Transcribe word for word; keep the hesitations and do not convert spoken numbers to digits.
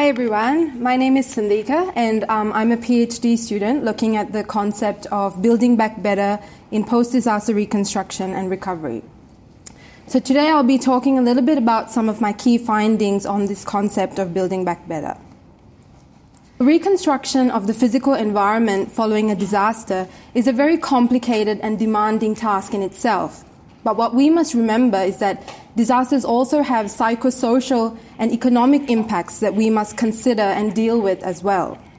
everyone, my name is Sandika and um, I'm a PhD student looking at the concept of building back better in post-disaster reconstruction and recovery. So today I'll be talking a little bit about some of my key findings on this concept of building back better. Reconstruction of the physical environment following a disaster is a very complicated and demanding task in itself. But what we must remember is that disasters also have psychosocial and economic impacts that we must consider and deal with as well.